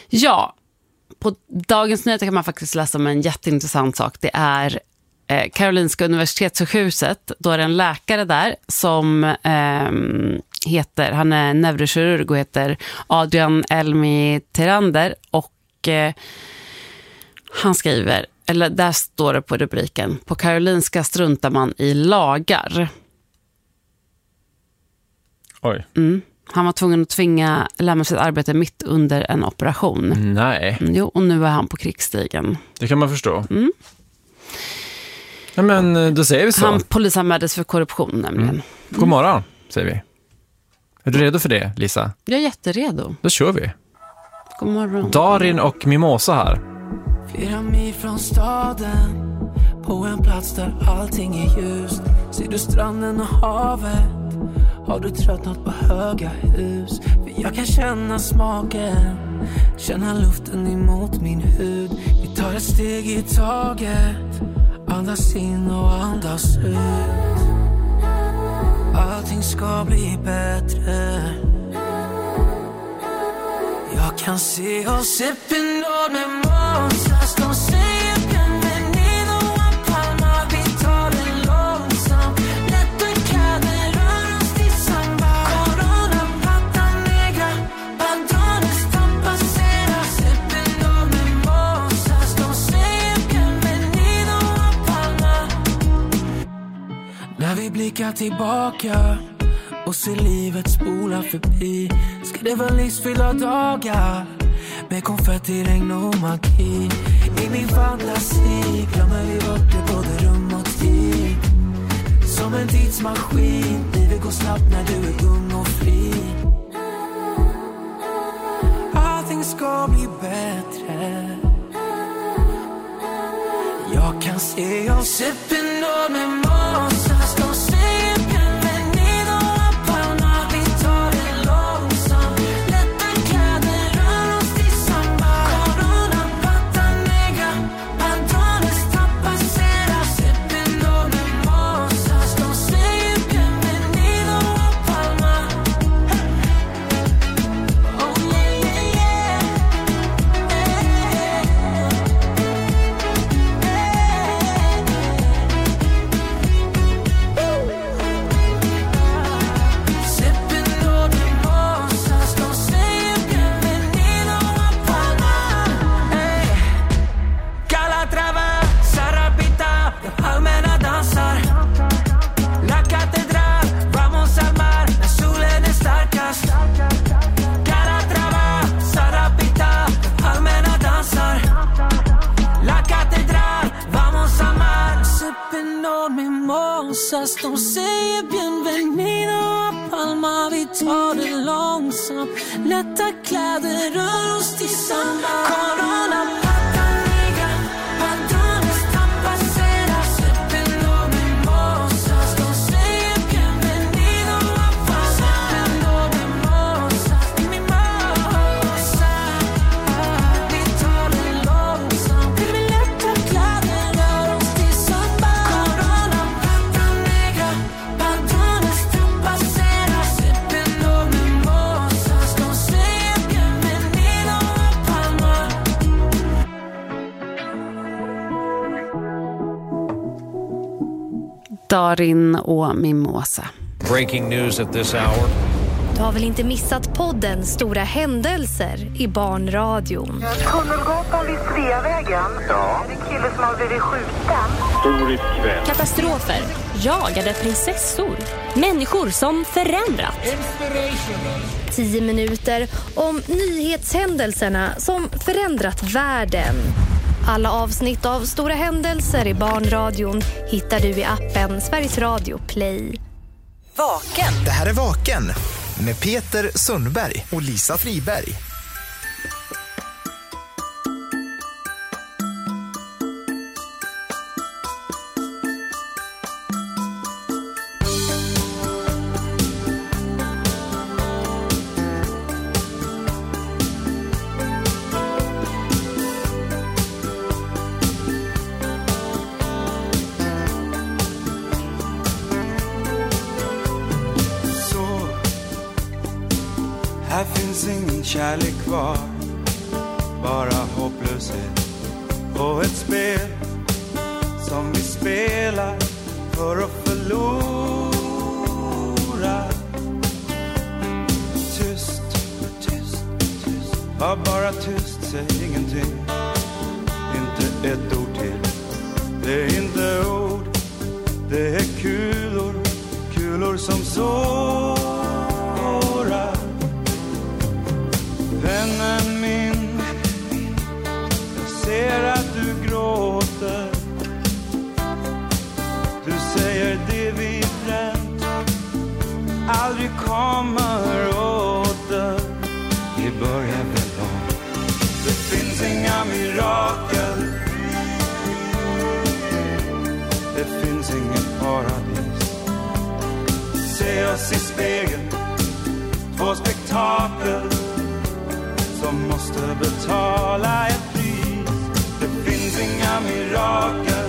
Ja, på Dagens Nyheter kan man faktiskt läsa om en jätteintressant sak. Det är Karolinska universitetssjukhuset. Då är det en läkare där som han är neurokirurg och heter Adrian Elmi Terander. Och han skriver, eller där står det på rubriken: på Karolinska struntar man i lagar. Oj. Han var tvungen att lämna sitt arbete mitt under en operation. Nej. Jo, och nu är han på krigsstigen. Det kan man förstå. Ja, men då säger vi så. Han polisanmäldes för korruption nämligen. God morgon, säger vi. Är du redo för det, Lisa? Jag är jätteredo. Då kör vi. God morgon. Darin och Mimosa här. Flera mil från staden, på en plats där allting är ljust. Ser du stranden och havet? Har du tröttnat på höga hus? För jag kan känna smaken, känna luften emot min hud. Vi tar ett steg i taget, andas in och andas ut. Allting ska bli bättre. Jag kan se oss Eppinor med Mosas. De säger bienvenido a Palma. Vi tar det långsamt. Lätta kläder, rör oss till samba. Corona, pata negra. Patrones tapaceras. Eppinor med Mosas. De säger bienvenido a Palma. När vi blickar tillbaka och ser livet spola förbi, ska det vara livsfyllda dagar med konfetti, regn och magi. I min fantasi glömmer vi bort det, både rum och tid. Som en tidsmaskin, livet går snabbt när du är ung och fri. Allting ska bli bättre. Jag kan se oss Eppinor med Mosas. De säger bienvenido a Palma. Vi tar det långsamt. Lätta kläder, rör oss till samba. Corona, pata negra. Patrones tapaceras. Eppinor med Mosas. De säger bienvenido a Palma. Oh yeah, yeah, yeah. Eppinor med Mosas. De säger bienvenido a Palma. Calatrava, Sarapita, allmänna dansar. La Catedral, vamos al mar när solen är starkast. Calatrava, Sarapita, allmänna dansar. La Catedral, vamos al mar. Eppinor med Mosas. De säger bienvenido a Palma. Vi tar det långsamt. Lätta kläder, rör oss till samba. Corona, pata negra. Patrones tapaceras. Eppinor med Mosas. De säger bienvenido a Palma. Eppinor med Mosas. Mi mosa. Vi tar det långsamt. Vi lätta kläder, rör oss till samba. Corona, pata negra. Patrones tapaceras. Eppinor med Mosas. De säger bienvenido a Palma. Darin och Mimosa. Breaking news at this hour. Du har väl inte missat podden Stora händelser i Barnradion? Tunnelgatan vid Sveavägen. Ja. Det är en kille som har blivit skjuten. Stor kväll. Katastrofer, jagade prinsessor, människor som förändrat. 10 minuter om nyhetshändelserna som förändrat världen. Alla avsnitt av Stora händelser i Barnradion hittar du i appen Sveriges Radio Play. Vaken. Det här är Vaken med Peter Sundberg och Lisa Friberg. Här finns ingen kärlek kvar. Bara tyst, säg ingenting. Inte ett ord till. Det är inte ord, det är kulor. Kulor som sårar. Vännen min, jag ser att du gråter. Du säger det vi bränt aldrig kommer åter. Vi börjar väl om. Det finns inga mirakel. Det finns inget paradis. Se oss i spegeln, två spektakel som måste betala ett pris. Det finns inga mirakel.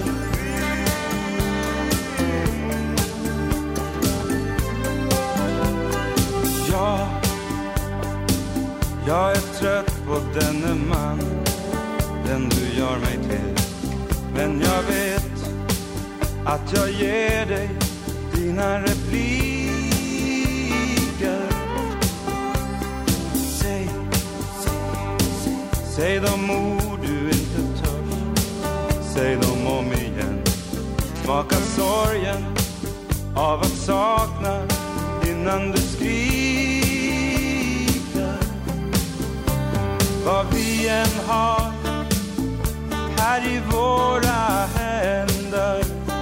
Jag är trött på denne man, den du gör mig till. Men jag vet att jag ger dig dina repliker. Säg de ord du inte törs. Säg dem om igen. Smaka sorgen av att sakna innan du skriker. Vad vi än har här i våra händer,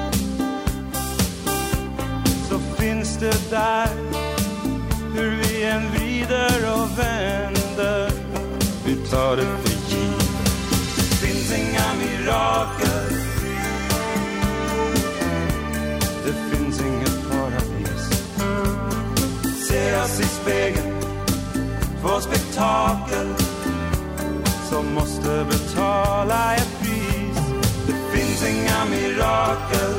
så finns det där. Hur vi än vrider och vänder, vi tar det för givet. Det finns inga mirakel. Det finns inget paradis. Se oss i spegeln, två spektakel som måste betala ett pris. Det finns inga mirakel.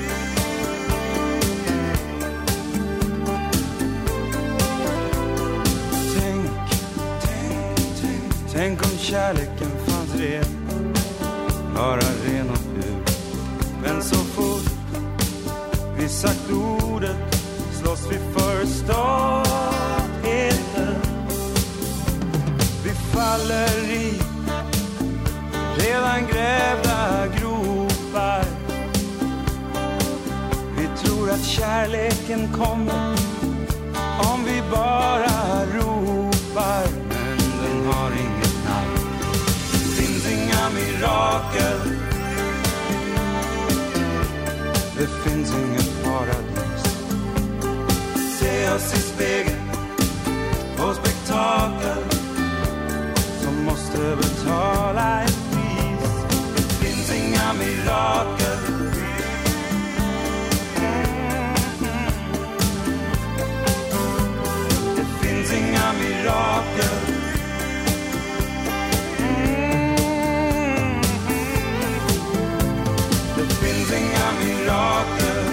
Tänk om kärleken fanns ren, bara ren och pur. Men så fort vi sagt ordet slåss vi för stoltheten. Vi faller i redan grävda gropar. Vi tror att kärleken kommer om vi bara ropar. Men den har inget namn. Det finns inga mirakel. Det finns inget paradis. Se oss i spegeln, på spektakel som måste betala ett pris. Det finns inga mirakel. Det finns inga mirakel. Det finns inga mirakel.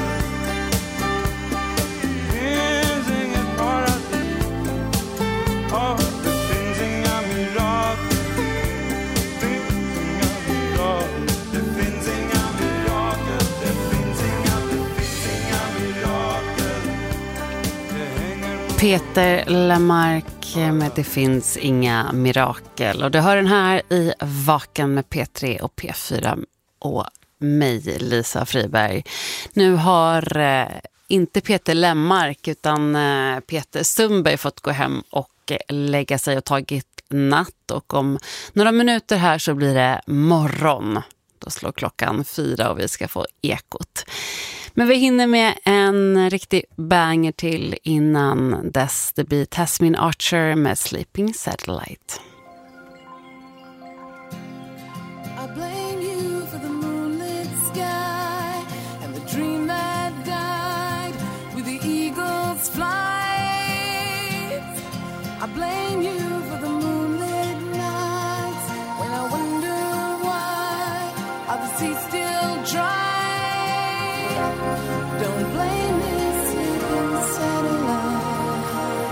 Det finns inget paradis. Oh, det finns inga mirakel. Det finns inga mirakel. Det finns inga mirakel. Det finns inga mirakel. Det hänger på Peter Lemark med Det finns inga mirakel. Och du hör den här i Vaken med P3 och P4 och mig, Lisa Friberg. Nu har inte Peter Lemark utan Peter Sundberg fått gå hem och lägga sig och tagit natt. Och om några minuter här så blir det morgon. Då slår klockan 4 och vi ska få ekot. Men vi hinner med en riktig banger till innan dess. Det blir Tasmin Archer med Sleeping Satellite. I blame you for the moonlit sky and the dream that died with the eagle's flight. I blame you for the moonlit nights when I wonder why are the seas still dry. Don't blame this sleeping satellite.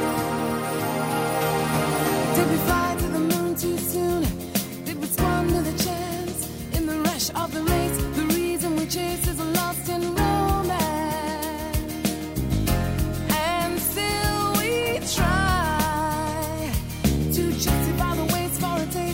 Did we fly to the moon too soon? Did we squander the chance in the rush of the race? The reason we chase is lost in romance, and still we try to justify the waits for a taste.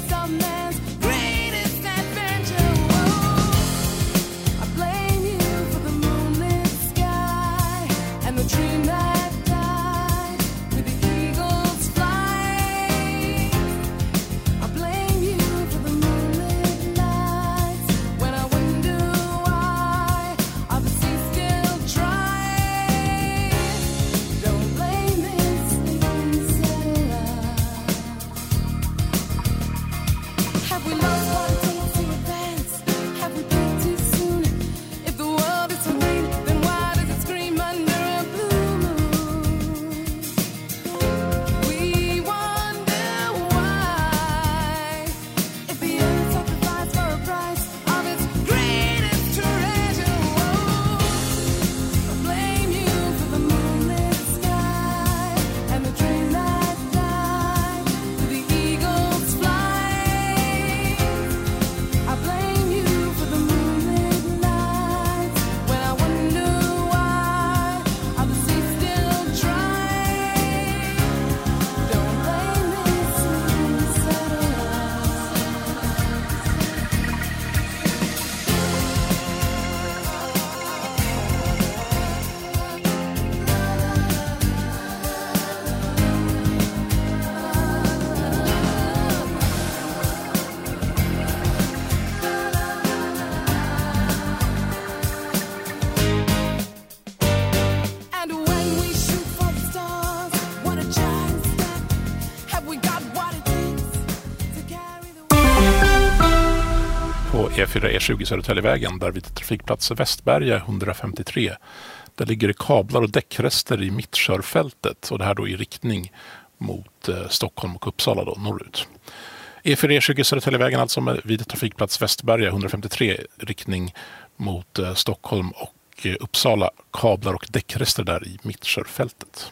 E4 E20 Södertäljevägen där vid trafikplats Västberga 153. Där ligger det kablar och däckrester i mittkörfältet och det här då i riktning mot Stockholm och Uppsala då, norrut. E4 E20 Södertäljevägen alltså vid trafikplats Västberga 153 riktning mot Stockholm och Uppsala. Kablar och däckrester där i mittkörfältet.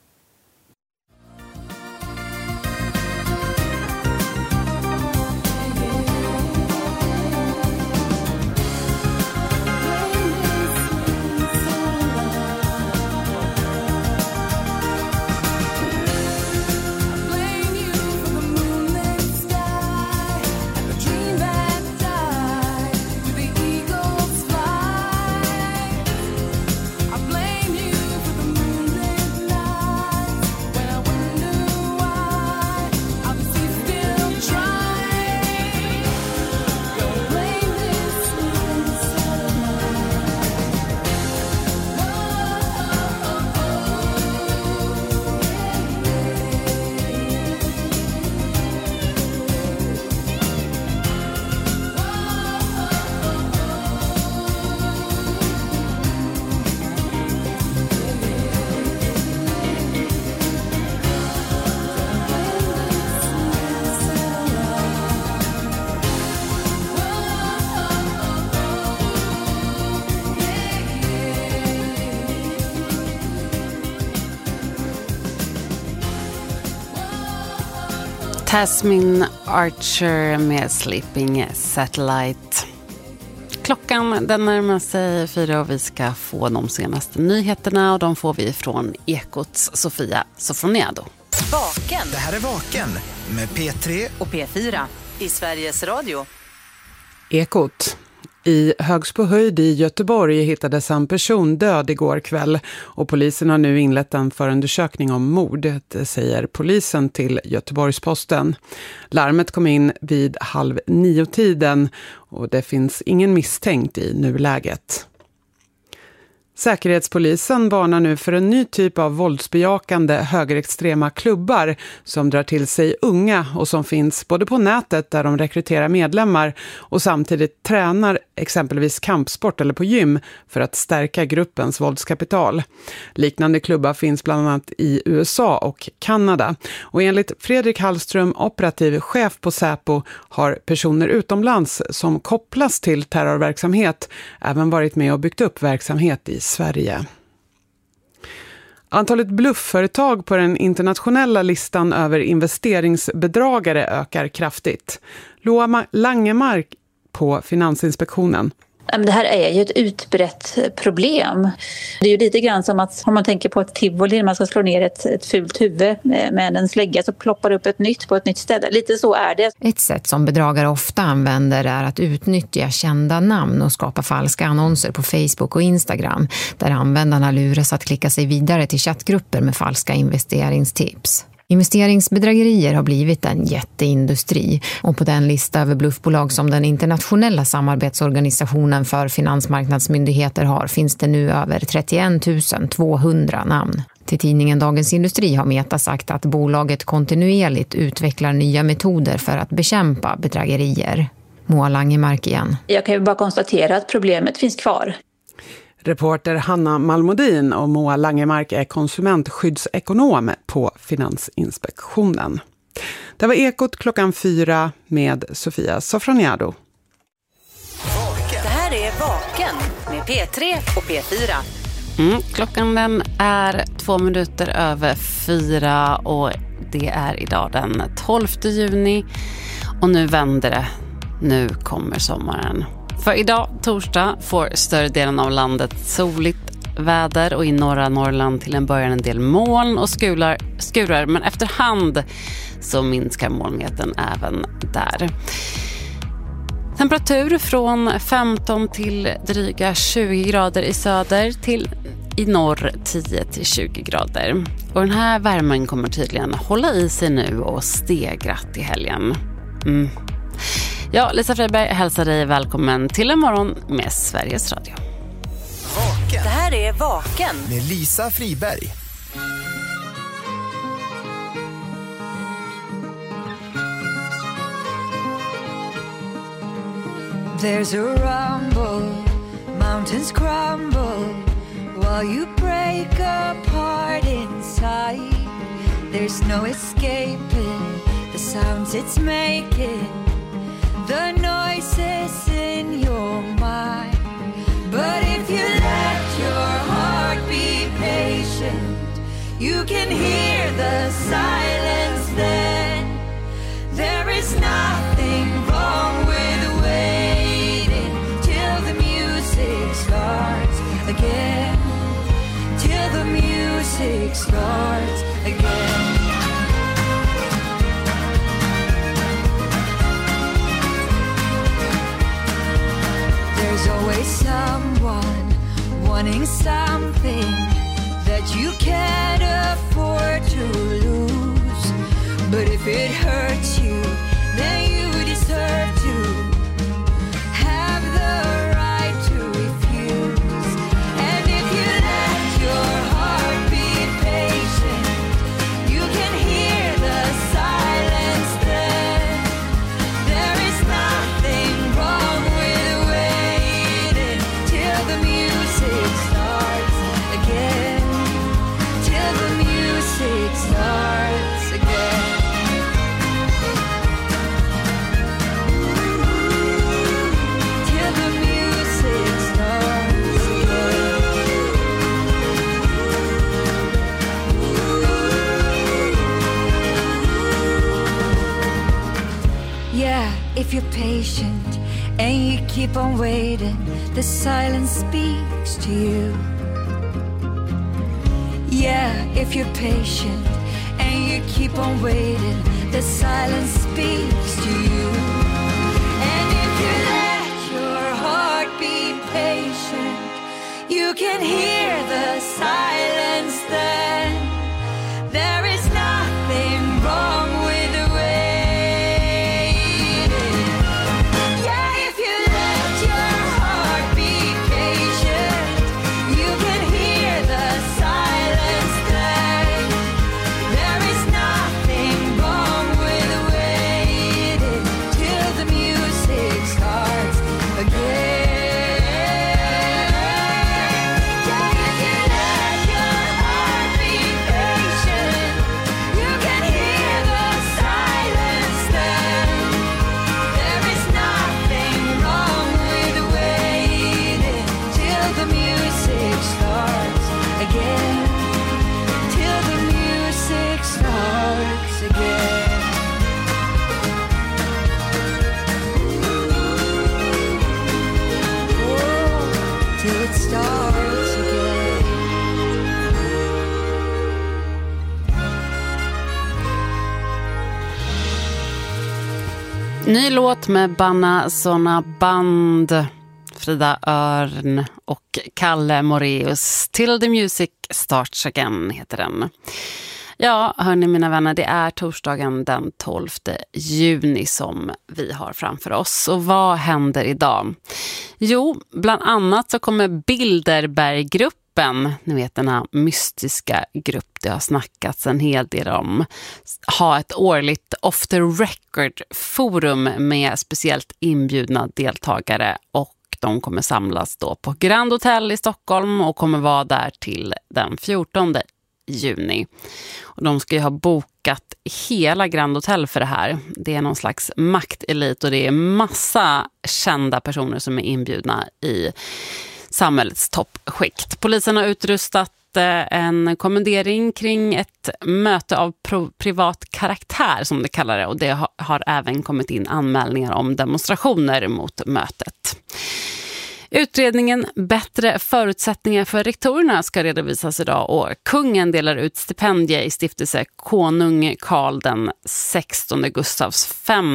Tasmin Archer med Sleeping Satellite. Klockan den närmar sig 4 och vi ska få de senaste nyheterna och de får vi från Ekots Sofia Sofroniado. Vaken. Det här är Vaken med P3 och P4 i Sveriges Radio. Ekot. I Högsbohöjd i Göteborg hittades en person död igår kväll och polisen har nu inlett en förundersökning om mord, det säger polisen till Göteborgsposten. Larmet kom in vid 8:30 och det finns ingen misstänkt i nuläget. Säkerhetspolisen varnar nu för en ny typ av våldsbejakande högerextrema klubbar som drar till sig unga och som finns både på nätet där de rekryterar medlemmar och samtidigt tränar exempelvis kampsport eller på gym för att stärka gruppens våldskapital. Liknande klubbar finns bland annat i USA och Kanada. Och enligt Fredrik Hallström, operativ chef på Säpo, har personer utomlands som kopplas till terrorverksamhet även varit med och byggt upp verksamhet i Sverige. Antalet bluffföretag på den internationella listan över investeringsbedragare ökar kraftigt. Loa Langemark på Finansinspektionen. Det här är ju ett utbrett problem. Det är ju lite grann som att om man tänker på ett tivoli, man ska slå ner ett fult huvud med en slägga så ploppar upp ett nytt på ett nytt ställe. Lite så är det. Ett sätt som bedragare ofta använder är att utnyttja kända namn och skapa falska annonser på Facebook och Instagram där användarna luras att klicka sig vidare till chattgrupper med falska investeringstips. Investeringsbedrägerier har blivit en jätteindustri och på den lista över bluffbolag som den internationella samarbetsorganisationen för finansmarknadsmyndigheter har finns det nu över 31 200 namn. Till tidningen Dagens Industri har Meta sagt att bolaget kontinuerligt utvecklar nya metoder för att bekämpa bedrägerier. Moa Langemark igen. Jag kan ju bara konstatera att problemet finns kvar. Reporter Hanna Malmodin och Moa Langemark är konsumentskyddsekonom på Finansinspektionen. Det var Ekot 4 med Sofia Sofroniado. Det här är Vaken med P3 och P4. Klockan den är 2 minuter över 4 och det är idag den 12 juni och nu vänder det. Nu kommer sommaren. För idag, torsdag, får större delen av landet soligt väder och i norra Norrland till en början en del moln och skurar. Men efterhand så minskar molnigheten även där. Temperatur från 15 till dryga 20 grader i söder till i norr 10 till 20 grader. Och den här värmen kommer tydligen hålla i sig nu och stegra till helgen. Ja, Lisa Friberg hälsar dig välkommen till en morgon med Sveriges Radio. Vaken. Det här är Vaken med Lisa Friberg. There's a rumble, mountains crumble while you break apart inside. There's no escaping the sounds it's making, the noises in your mind. But if you let your heart be patient, you can hear the silence then. There is nothing wrong with waiting till the music starts again. Till the music starts again. There's always someone wanting something that you can't afford to lose. But if it hurts you, then you deserve to have the right to refuse. And if you let your heart be patient, you can hear the silence then. There is nothing wrong with waiting till the music starts again. Till the music starts again. Till the music starts again. Yeah, if you're patient and you keep on waiting, the silence speaks to you. Yeah, if you're patient and you keep on waiting, the silence speaks to you. And if you let your heart be patient, you can hear the silence then. There is nothing wrong with waiting. Yeah, if you let your heart be patient, you can hear the silence then. There is nothing wrong with waiting till the music starts again. Yeah, if you let your heart be patient, you can hear the silence then. There is nothing wrong with waiting till the music starts again. Till the music starts again. Oh, till it starts again. Ny låt med Banna Såna Band, Frida Örn och Kalle Moreus. Till the music starts again heter den. Ja, hörni mina vänner, det är torsdagen den 12 juni som vi har framför oss. Och vad händer idag? Jo, bland annat så kommer Bilderberggruppen, ni vet den här mystiska grupp det har snackats en hel del om, ha ett årligt off the record forum med speciellt inbjudna deltagare, och de kommer samlas då på Grand Hotel i Stockholm och kommer vara där till den 14 juni. Och de ska ju ha bokat hela Grand Hotel för det här. Det är någon slags maktelit och det är massa kända personer som är inbjudna i samhällets toppskikt. Polisen har utrustat en kommendering kring ett möte av privat karaktär som det kallar det, och det har även kommit in anmälningar om demonstrationer mot mötet. Utredningen Bättre förutsättningar för rektorerna ska redovisas idag, och kungen delar ut stipendier i stiftelse Konung Karl den 16 Gustavs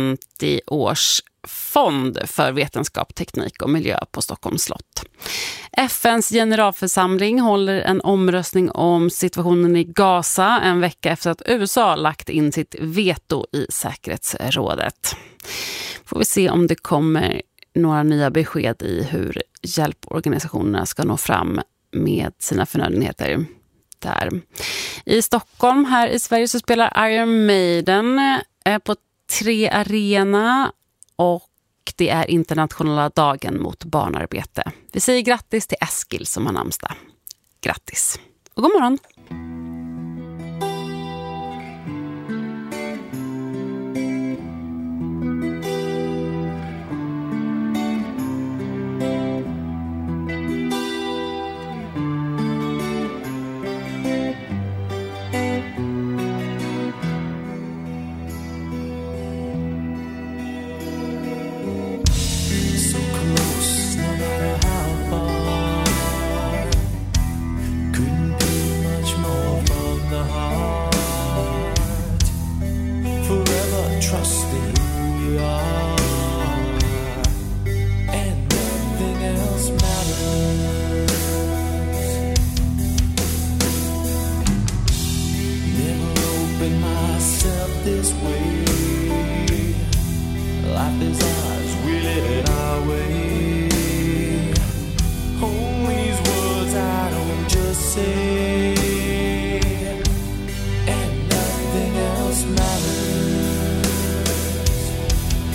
50-årsfond för vetenskap, teknik och miljö på Stockholms slott. FNs generalförsamling håller en omröstning om situationen i Gaza en vecka efter att USA lagt in sitt veto i säkerhetsrådet. Får vi se om det kommer några nya besked i hur hjälporganisationerna ska nå fram med sina förnödenheter där. I Stockholm, här i Sverige, så spelar Iron Maiden på 3 Arena, och det är internationella dagen mot barnarbete. Vi säger grattis till Eskil som har namnsdag. Grattis och god morgon!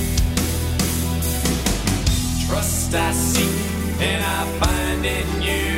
I seek and I find in you.